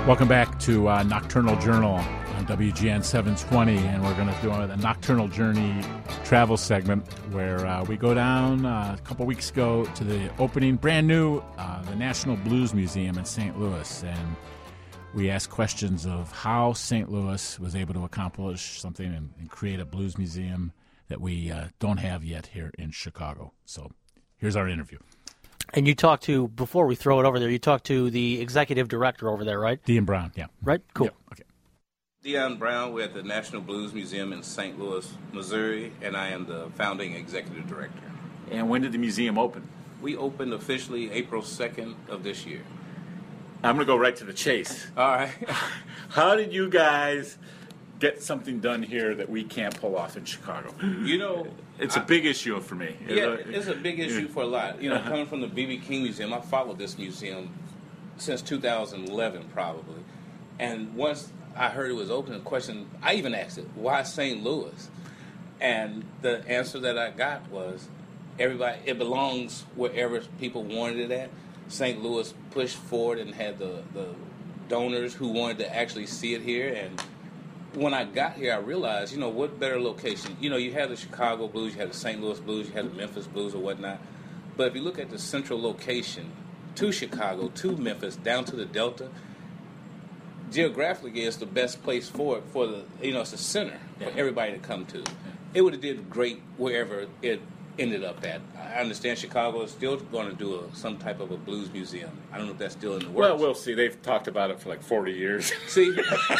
Welcome back to Nocturnal Journal on WGN 720, and we're going to do a Nocturnal Journey travel segment where we go down a couple weeks ago to the opening, brand new, the National Blues Museum in St. Louis, and we ask questions of how St. Louis was able to accomplish something and create a blues museum that we don't have yet here in Chicago. So here's our interview. And you talked to, before we throw it over there, you talked to the executive director over there, right? Deon Brown, yeah. Right? Cool. Yeah, okay. Deon Brown, we're at the National Blues Museum in St. Louis, Missouri, and I am the founding executive director. And when did the museum open? We opened officially April 2nd of this year. I'm going to go right to the chase. All right. How did you guys get something done here that we can't pull off in Chicago? You know, it's a big issue for me. Yeah, it's a big issue for a lot. You know, coming from the B.B. King Museum, I followed this museum since 2011 probably. And once I heard it was open, the question, I even asked it, why St. Louis? And the answer that I got was, everybody, it belongs wherever people wanted it at. St. Louis pushed forward and had the donors who wanted to actually see it here. And when I got here, I realized, you know, what better location? You know, you had the Chicago Blues, you had the St. Louis Blues, you had the Memphis Blues or whatnot. But if you look at the central location to Chicago, to Memphis, down to the Delta, geographically it's the best place for it, for the, you know, it's the center for everybody to come to. It would have did great wherever it ended up at. I understand Chicago is still going to do some type of a blues museum. I don't know if that's still in the works. Well, we'll see. They've talked about it for like 40 years. See,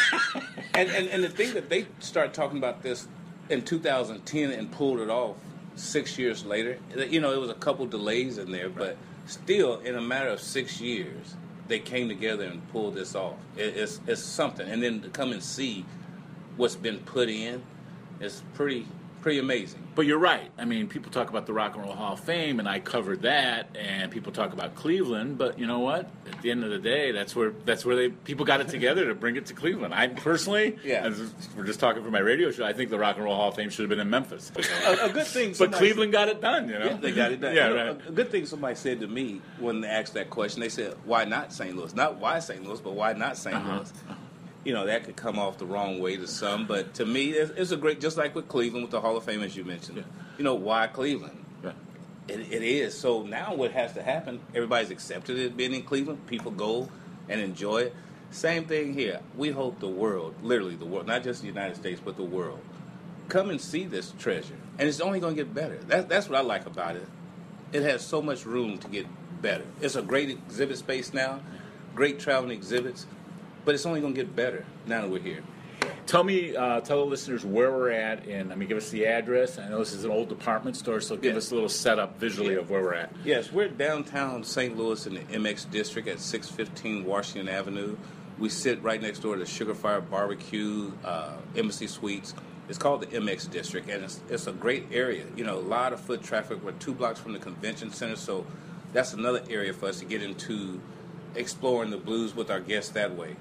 and the thing that they started talking about this in 2010 and pulled it off 6 years later, you know, it was a couple delays in there, but still, in a matter of 6 years, they came together and pulled this off. It's something. And then to come and see what's been put in is pretty amazing. But you're right. I mean, people talk about the Rock and Roll Hall of Fame, and I covered that, and people talk about Cleveland, but you know what? At the end of the day, that's where people got it together to bring it to Cleveland. I personally, we're just talking for my radio show, I think the Rock and Roll Hall of Fame should have been in Memphis. A good thing. But Cleveland got it done, you know? Yeah, they got it done. Yeah, you know, right. A good thing somebody said to me when they asked that question, they said, why not St. Louis? Not why St. Louis, but why not St. Louis? You know, that could come off the wrong way to some, but to me, it's a great, just like with Cleveland, with the Hall of Fame, as you mentioned. Yeah. You know, why Cleveland? Yeah. It is. So now what has to happen, everybody's accepted it being in Cleveland. People go and enjoy it. Same thing here. We hope the world, literally the world, not just the United States, but the world, come and see this treasure. And it's only going to get better. That's what I like about it. It has so much room to get better. It's a great exhibit space now, great traveling exhibits. But it's only going to get better now that we're here. Tell the listeners where we're at, and give us the address. I know this is an old department store, so give us a little setup visually of where we're at. Yes, we're downtown St. Louis in the MX District at 615 Washington Avenue. We sit right next door to Sugar Fire Barbecue, Embassy Suites. It's called the MX District, and it's a great area. You know, a lot of foot traffic. We're 2 blocks from the convention center, so that's another area for us to get into exploring the blues with our guests that way.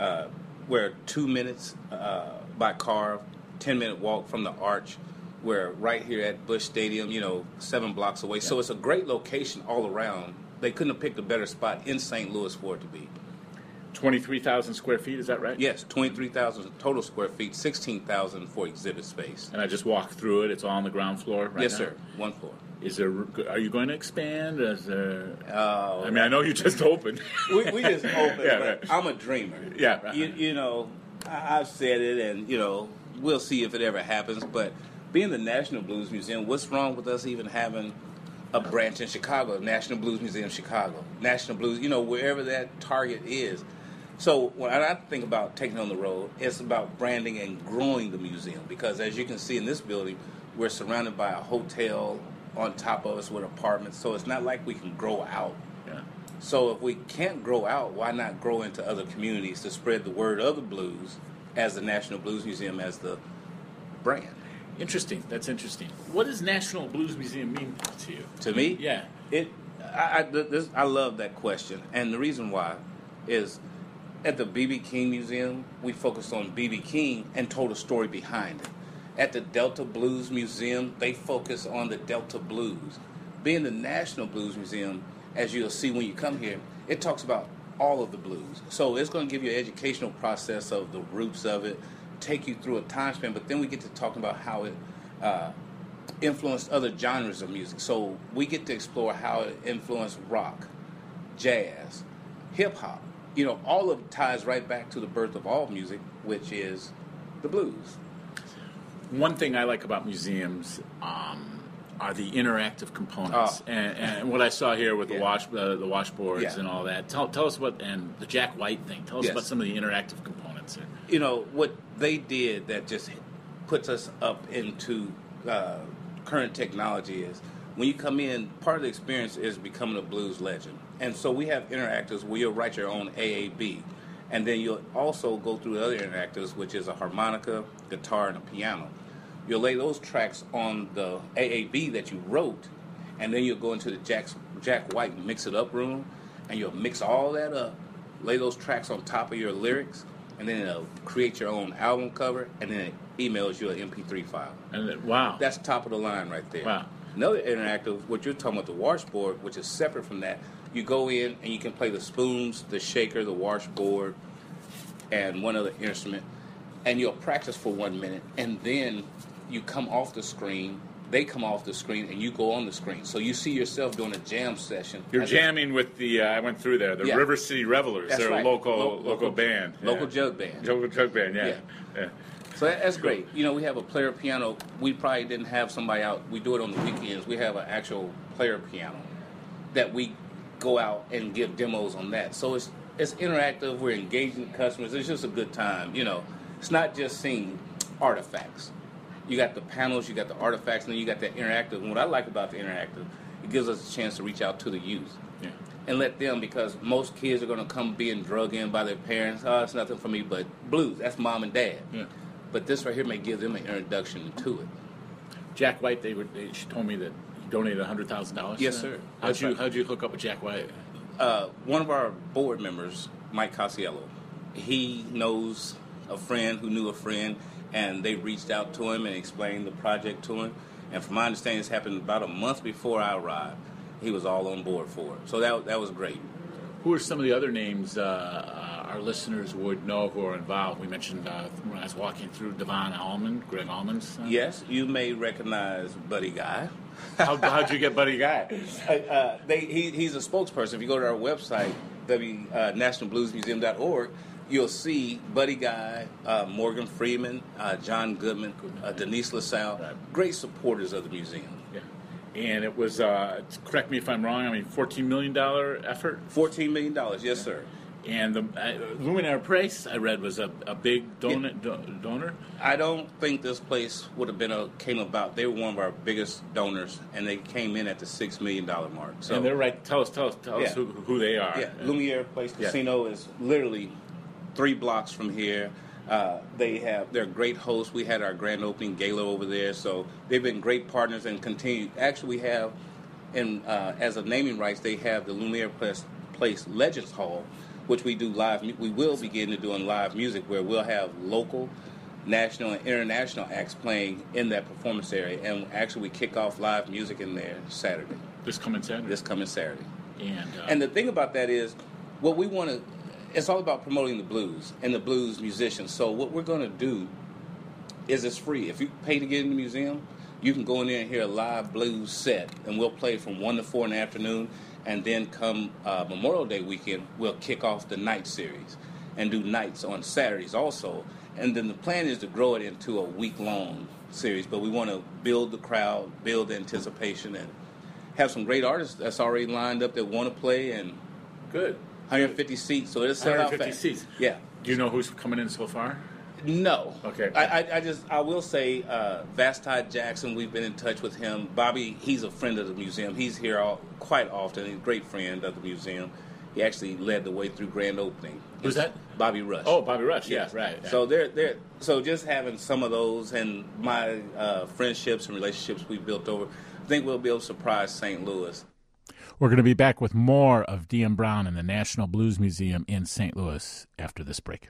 We're 2 minutes by car, 10-minute walk from the Arch. We're right here at Busch Stadium, 7 blocks away. Yeah. So it's a great location all around. They couldn't have picked a better spot in St. Louis for it to be. 23,000 square feet, is that right? Yes, 23,000 total square feet, 16,000 for exhibit space. And I just walked through it. It's all on the ground floor right now? Yes, sir. 1 floor. Are you going to expand? I know you just opened. we just opened, yeah, but right. I'm a dreamer. Yeah. Right. I've said it, and, we'll see if it ever happens. But being the National Blues Museum, what's wrong with us even having a branch in Chicago, National Blues Museum Chicago, National Blues, wherever that target is. So when I think about taking on the road, it's about branding and growing the museum. Because as you can see in this building, we're surrounded by a hotel on top of us with apartments, so it's not like we can grow out. Yeah. So if we can't grow out, why not grow into other communities to spread the word of the blues as the National Blues Museum as the brand? Interesting. That's interesting. What does National Blues Museum mean to you? To me? Yeah. I love that question, and the reason why is at the B.B. King Museum, we focused on B.B. King and told a story behind it. At the Delta Blues Museum, they focus on the Delta Blues. Being the National Blues Museum, as you'll see when you come here, it talks about all of the blues. So it's going to give you an educational process of the roots of it, take you through a time span, but then we get to talking about how it influenced other genres of music. So we get to explore how it influenced rock, jazz, hip-hop. You know, all of it ties right back to the birth of all music, which is the blues. One thing I like about museums are the interactive components, and what I saw here with the washboards Yeah. and all that. Tell us and the Jack White thing. Tell us Yes. about some of the interactive components there. You know, what they did that just puts us up into current technology is when you come in, part of the experience is becoming a blues legend. And so we have interactives where you'll write your own AAB. And then you'll also go through the other interactives, which is a harmonica, guitar, and a piano. You'll lay those tracks on the AAB that you wrote, and then you'll go into the Jack White mix it up room, and you'll mix all that up, lay those tracks on top of your lyrics, and then it'll create your own album cover, and then it emails you an MP3 file. And wow, That's top of the line right there. Wow. Another interactive, what you're talking about, the washboard, which is separate from that, you go in and you can play the spoons, the shaker, the washboard, and one other instrument, and you'll practice for 1 minute, and then you come off the screen, they come off the screen, and you go on the screen. So you see yourself doing a jam session. you're jamming with the. I went through there. The Yeah. River City Revelers. That's They're right. a local band. Local Yeah. jug band. Local jug band. Yeah. Yeah. Yeah. So that's great. You know, we have a player piano. We probably didn't have somebody out. We do it on the weekends. We have an actual player piano that we go out and give demos on that. So it's interactive. We're engaging customers. It's just a good time. You know, it's not just seeing artifacts. You got the panels, you got the artifacts, and then you got that interactive. And what I like about the interactive, it gives us a chance to reach out to the youth. Yeah. And let them, because most kids are going to come being drug in by their parents. Oh, it's nothing for me but blues. That's mom and dad. Yeah. But this right here may give them an introduction to it. Jack White. She told me that he donated $100,000. Yes, sir. That's right. How'd you hook up with Jack White? One of our board members, Mike Casiello, he knows a friend who knew a friend, and they reached out to him and explained the project to him. And from my understanding, this happened about a month before I arrived. He was all on board for it. So that was great. Who are some of the other names our listeners would know who are involved? We mentioned when I was walking through Devon Allman, Greg Allman's son. Yes, you may recognize Buddy Guy. How'd you get Buddy Guy? He's a spokesperson. If you go to our website, nationalbluesmuseum.org, you'll see Buddy Guy, Morgan Freeman, John Goodman, Denise LaSalle, Right. great supporters of the museum. Yeah. And it was, correct me if I'm wrong, $14 million effort? $14 million, yes, sir. And the Luminaire Price, I read, was a big donor. I don't think this place would have came about. They were one of our biggest donors, and they came in at the $6 million mark. So And they're right. Tell us Yeah. who they are. Yeah, Lumiere Place Casino is literally 3 blocks from here. They're great hosts. We had our grand opening gala over there, so they've been great partners and continue. Actually, we have, as a naming rights, they have the Lumiere Place Legends Hall, which we do live. We will begin to doing live music where we'll have local, national, and international acts playing in that performance area, and actually we kick off live music in there Saturday. This coming Saturday. And the thing about that is, what we want to, it's all about promoting the blues and the blues musicians. So what we're going to do is it's free. If you pay to get in the museum, you can go in there and hear a live blues set, and we'll play from 1 to 4 in the afternoon, and then come Memorial Day weekend, we'll kick off the night series and do nights on Saturdays also. And then the plan is to grow it into a week-long series, but we want to build the crowd, build the anticipation, and have some great artists that's already lined up that want to play, and Good. 150 seats, so it'll sell out 150 fast. seats. Yeah. Do you know who's coming in so far? No. Okay. I will say Vastide Jackson, we've been in touch with him. Bobby, he's a friend of the museum. He's here quite often. He's a great friend of the museum. He actually led the way through grand opening. Who's that? Bobby Rush. Oh, Bobby Rush. Yeah, right. Yeah. So so just having some of those and my friendships and relationships we've built over, I think we'll be able to surprise St. Louis. We're going to be back with more of D.M. Brown in the National Blues Museum in St. Louis after this break.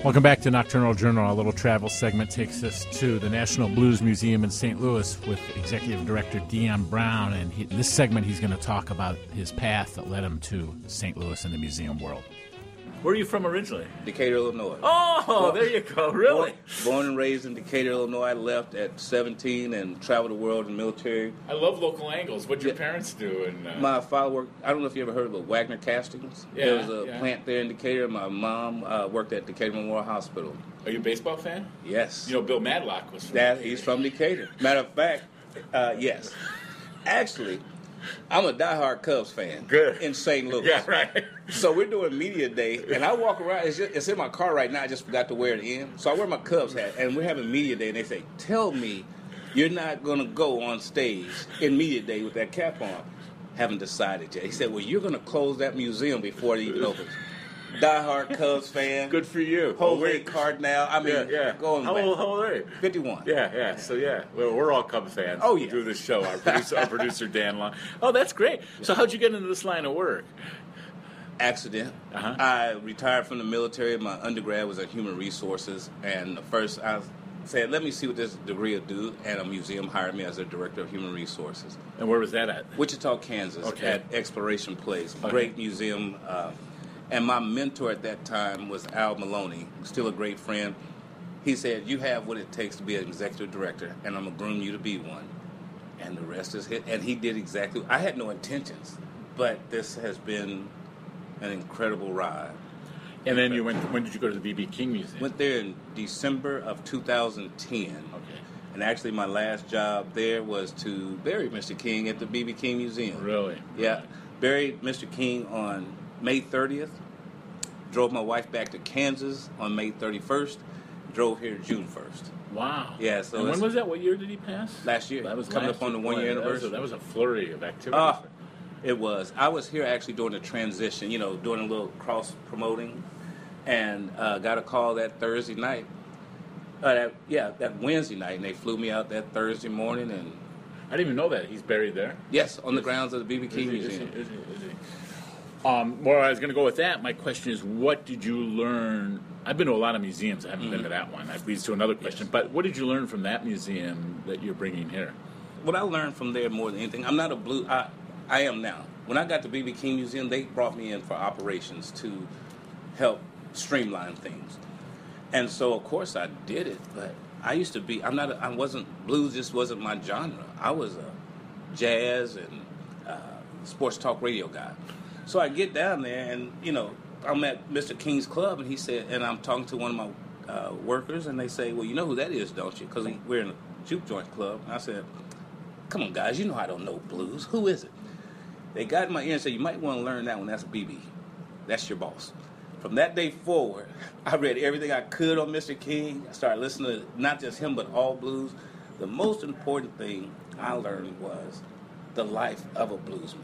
Welcome back to Nocturnal Journal. A little travel segment takes us to the National Blues Museum in St. Louis with Executive Director Dion Brown. And in this segment, he's going to talk about his path that led him to St. Louis and the museum world. Where are you from originally? Decatur, Illinois. Oh, there you go. Really? Born and raised in Decatur, Illinois. I left at 17 and traveled the world in the military. I love local angles. What'd your parents do? And my father worked, I don't know if you ever heard of the Wagner Castings. Yeah, there was a plant there in Decatur. My mom worked at Decatur Memorial Hospital. Are you a baseball fan? Yes. You know, Bill Madlock was from Decatur. He's from Decatur. Matter of fact, yes. Actually, I'm a diehard Cubs fan. Good. In St. Louis. Yeah, right. So we're doing media day, and I walk around. It's in my car right now. I just forgot to wear it in. So I wear my Cubs hat, and we're having media day, and they say, "Tell me you're not going to go on stage in media day with that cap on." Haven't decided yet. He said, "Well, you're going to close that museum before it even opens." Diehard Cubs fan. Good for you. Jose Cardinal. I mean, going How back. old are you? 51. Yeah. So, we're all Cubs fans. Oh, yeah. Through this show. Our producer, Dan Long. Oh, that's great. So how'd you get into this line of work? Accident. Uh-huh. I retired from the military. My undergrad was in human resources, and first I said, let me see what this degree will do, and a museum hired me as a director of human resources. And where was that at? Wichita, Kansas, at Exploration Place. Great museum. And my mentor at that time was Al Maloney, still a great friend. He said, you have what it takes to be an executive director, and I'm going to groom you to be one. And the rest is hit. And he did exactly. I had no intentions, but this has been an incredible ride. And then when did you go to the B.B. King Museum? Went there in December of 2010. Okay. And actually my last job there was to bury Mr. King at the B.B. King Museum. Really? Yeah. Buried Mr. King on May 30th. Drove my wife back to Kansas on May 31st. Drove here June 1st. Wow. Yeah. So and when was that? What year did he pass? Last year. That was coming up on the 1 year anniversary. That was a flurry of activity. It was. I was here actually during the transition, doing a little cross promoting, and got a call that Thursday night. That Wednesday night, and they flew me out that Thursday morning. And I didn't even know that he's buried there. Yes, on the grounds of the B.B. King Museum. Is he? Where I was going to go with that, my question is, what did you learn? I've been to a lot of museums. I haven't been to that one. That leads to another question. Yes. But what did you learn from that museum that you're bringing here? What I learned from there more than anything, I'm not a blues. I am now. When I got to B.B. King Museum, they brought me in for operations to help streamline things. And so, of course, I did it. But I used to be, blues just wasn't my genre. I was a jazz and sports talk radio guy. So I get down there and, I'm at Mr. King's club, and he said, and I'm talking to one of my workers, and they say, well, you know who that is, don't you? Because we're in a juke joint club. And I said, come on, guys, you know I don't know blues. Who is it? They got in my ear and said, you might want to learn that one. That's BB. That's your boss. From that day forward, I read everything I could on Mr. King. I started listening to not just him, but all blues. The most important thing I learned was the life of a bluesman.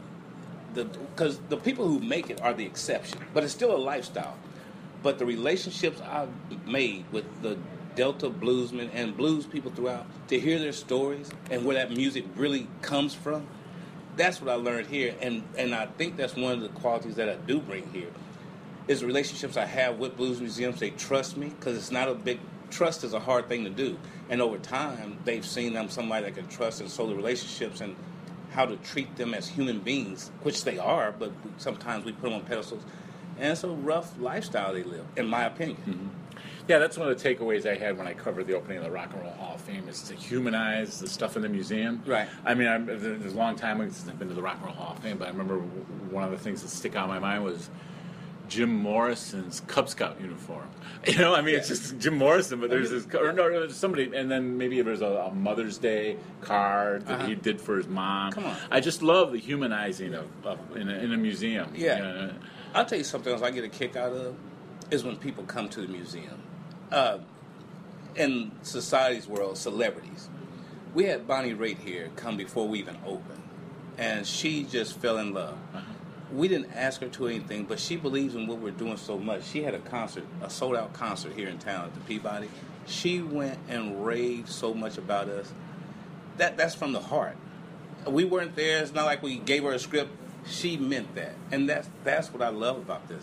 Because the people who make it are the exception, but it's still a lifestyle. But the relationships I've made with the Delta bluesmen and blues people throughout, to hear their stories and where that music really comes from, that's what I learned here. And I think that's one of the qualities that I do bring here, is the relationships I have with blues museums. They trust me, because it's not a big, trust is a hard thing to do. And over time, they've seen I'm somebody that can trust, and so the relationships and how to treat them as human beings, which they are, but sometimes we put them on pedestals. And it's a rough lifestyle they live, in my opinion. Mm-hmm. Yeah, that's one of the takeaways I had when I covered the opening of the Rock and Roll Hall of Fame, is to humanize the stuff in the museum. Right. I mean, there's a long time since I've been to the Rock and Roll Hall of Fame, but I remember one of the things that stick out in my mind was Jim Morrison's Cub Scout uniform. It's just Jim Morrison, but there's somebody, and then maybe there's a Mother's Day card that he did for his mom. Come on. I just love the humanizing of in a museum. Yeah. I'll tell you something else I get a kick out of, is when people come to the museum. In society's world, celebrities. We had Bonnie Raitt here come before we even opened, and she just fell in love. We didn't ask her to anything, but she believes in what we're doing so much. She had a sold-out concert here in town at the Peabody. She went and raved so much about us. That's from the heart. We weren't there. It's not like we gave her a script. She meant that, and that's what I love about this.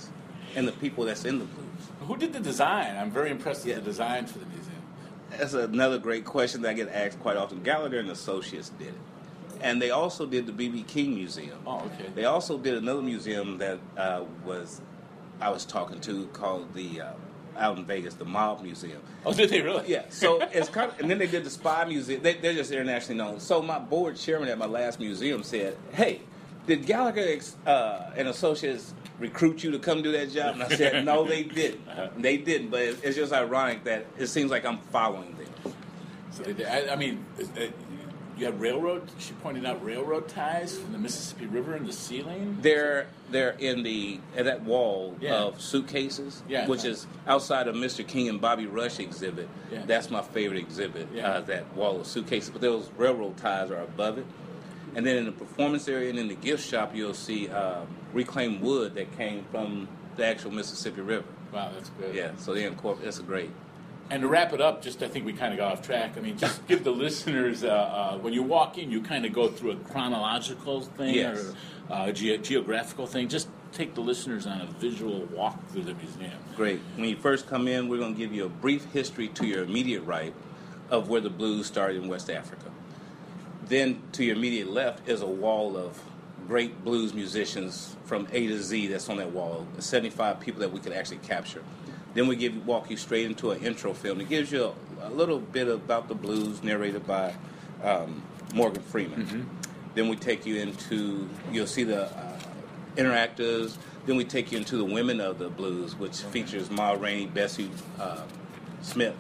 and the people that's in the blues. Who did the design? I'm very impressed with the design for the museum. That's another great question that I get asked quite often. Gallagher and Associates did it. And they also did the B.B. King Museum. Oh, okay. They also did another museum that I was talking to called out in Vegas, the Mob Museum. Oh, did they really? Yeah. So it's kind of, and then they did the Spy Museum. They're just internationally known. So my board chairman at my last museum said, "Hey, did Gallagher and Associates recruit you to come do that job?" And I said, "No, they didn't. They didn't." But it's just ironic that it seems like I'm following them. So they did. I mean, you have railroad. She pointed out railroad ties from the Mississippi River in the ceiling. They're in that wall of suitcases, which is outside of Mr. King and Bobby Rush exhibit. Yeah. That's my favorite exhibit. That wall of suitcases, but those railroad ties are above it. And then in the performance area and in the gift shop, you'll see reclaimed wood that came from the actual Mississippi River. Wow, that's good. Yeah, so they incorporate. That's great. And to wrap it up, I think we kind of got off track. I mean, just give the listeners, when you walk in, you kind of go through a chronological thing or a geographical thing. Just take the listeners on a visual walk through the museum. Great. When you first come in, we're going to give you a brief history to your immediate right of where the blues started in West Africa. Then to your immediate left is a wall of great blues musicians from A to Z that's on that wall, 75 people that we could actually capture. Then we walk you straight into an intro film. It gives you a little bit about the blues narrated by Morgan Freeman. Mm-hmm. Then we take you into, you'll see the interactors. Then we take you into the women of the blues, which features Ma Rainey, Bessie Smith.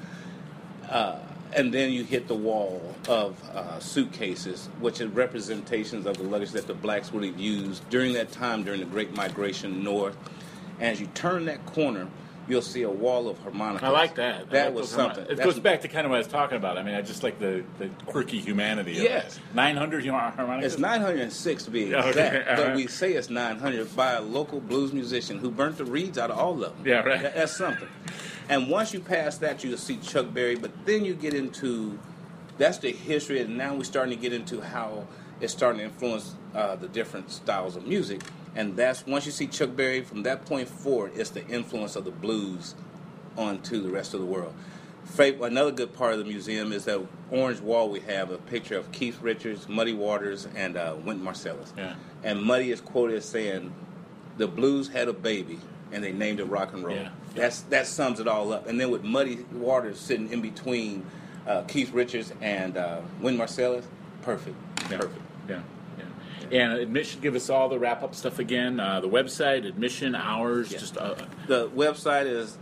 And then you hit the wall of suitcases, which are representations of the luggage that the blacks would have used during that time, during the Great Migration North. And as you turn that corner, you'll see a wall of harmonicas. I like that. That was something. It goes back to kind of what I was talking about. I mean, I just like the quirky humanity of it. 900 harmonicas? It's 906 to be exact, okay. but we say it's 900 by a local blues musician who burnt the reeds out of all of them. Yeah, right. That's something. And once you pass that, you'll see Chuck Berry, but then you get into, that's the history, and now we're starting to get into how it's starting to influence the different styles of music. And that's, once you see Chuck Berry, from that point forward, it's the influence of the blues onto the rest of the world. Another good part of the museum is that orange wall we have a picture of Keith Richards, Muddy Waters, and Wynton Marsalis. Yeah. And Muddy is quoted as saying, "The blues had a baby, and they named it rock and roll." Yeah. That sums it all up. And then with Muddy Waters sitting in between Keith Richards and Wynton Marsalis, perfect. Yeah. Perfect. Yeah. And admission, give us all the wrap-up stuff again. The website, admission, hours. Yeah. Just the website is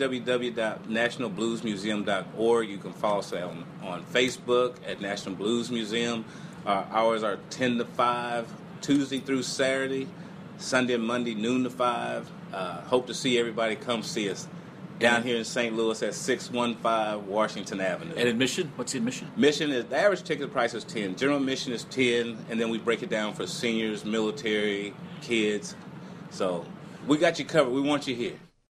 www.nationalbluesmuseum.org. You can follow us on Facebook at National Blues Museum. Our hours are 10 to 5, Tuesday through Saturday, Sunday and Monday, noon to 5. Hope to see everybody. Come see us down here in St. Louis at 615 Washington Avenue. And admission? What's the admission? Admission is, the average ticket price is $10. General admission is $10, and then we break it down for seniors, military, kids. So we got you covered. We want you here.